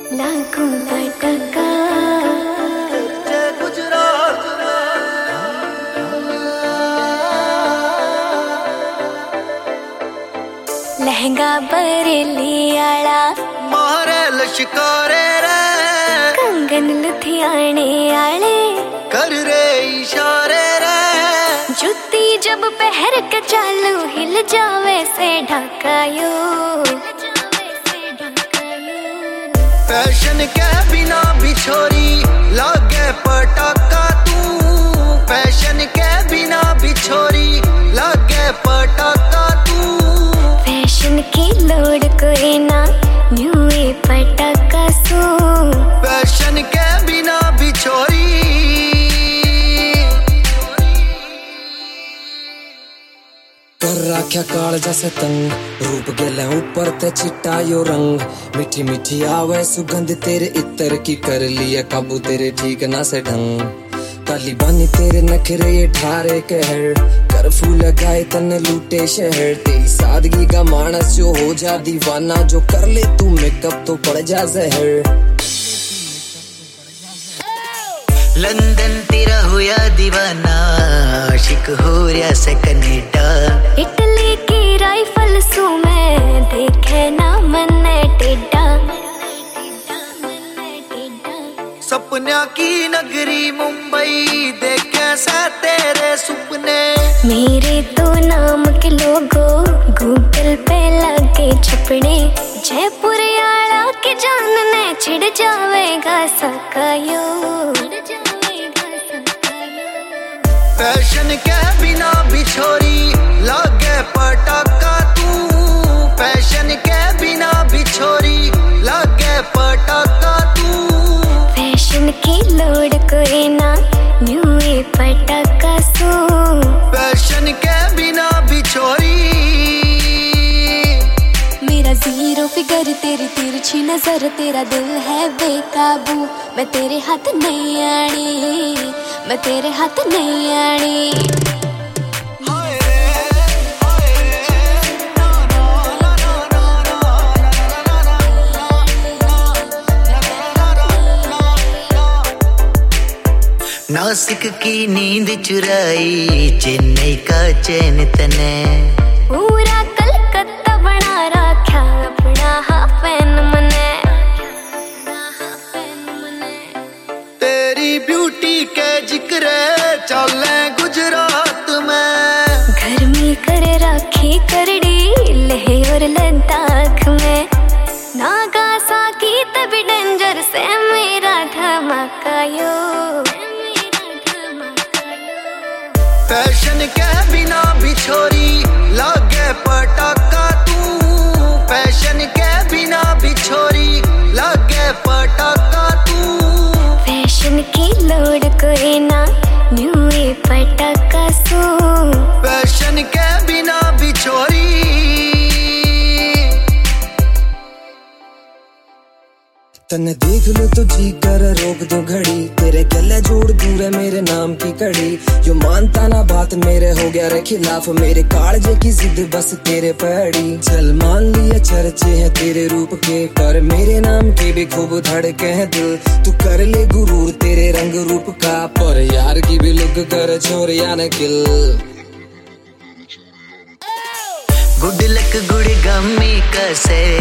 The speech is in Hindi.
लाखों पटका गुजरात लहंगा बरेली आला मारे लश्कारे रे कंगन लुधियाने आले कर रे इशारे रे जुत्ती जब पहर के चालू हिल जावे से ढकायो फैशन के बिना बिछोरी लागे पटाका तू फैशन के बिना बिछोरी लागे पटाका तू फैशन की लोड कोई ना न्यूए पटाका सू फैशन के बिना बिछोरी कर राख्या काल जैसे तंग रूप गेले ऊपर ते चिट्टा यो रंग मीठी मीठी आवे सुगंध तेरे इत्र की कर लिया काबू तेरे ठीक ना से ढंग काली बानी तेरे नखरे ये ढारे कहर कर्फ्यू लगाए तने लूटे शहर तेरी सादगी का मानस जो हो जा दीवाना जो कर ले तू मेकअप तो पड़ जा जहर लंदन तेरा हुआ दीवाना आशिक हो रहा से कनेडा इटली की राइफल सू मैं देखे ना मन टेढ़ा सपना की नगरी मुंबई देखे से तेरे सुपने मेरे दो नाम के लोगो गूगल पे लगे छपने जयपुर आला के जानने छिड़ जावेगा सकायो फैशन के बिना बिछोरी लागे पटाका तू फैशन के बिना बिछोरी लागे पटाका तू फैशन की लोड कोई ना न्यूए पटाका सू फैशन के बिना बिछोरी मेरा जीरो फिगर तेरी तिरछी नजर तेरा दिल है बेकाबू मैं तेरे हाथ नहीं आनी मैं तेरे हाथ नहीं आनी नासिक की नींद चुराई चेन्नई का चैन तने पूरा कलकत्ता बना रखा अपना हाफैन मने तेरी ब्यूटी के जिक्र चले गुजरात में गर्मी कर रखी करड़ी लेह और लद्दाख में नागासाकी तभी डेंजर से मेरा धमाकायो फैशन के बिना बिछोरी लागे पटाका तू फैशन के बिना बिछोरी लागे पटाका तू फैशन की लोड कोई ना न्यूए पटाका सू फैशन के बिना बिछोरी तन्ने देख लो तो जी कर रोक दो घड़ी तेरे गले जोड़ दूर है मेरे नाम की कड़ी जो मानता ना बात मेरे हो गया रे खिलाफ मेरे कालजे की जिद बस तेरे पड़ी चल मान लिया चर्चे हैं तेरे रूप के पर मेरे नाम के भी खूब धड़के हैं दिल तू कर ले गुरूर तेरे रंग रूप का पर यार की भी लुक कर छोड़ या न किल गुड लक गुड़ गमी कसे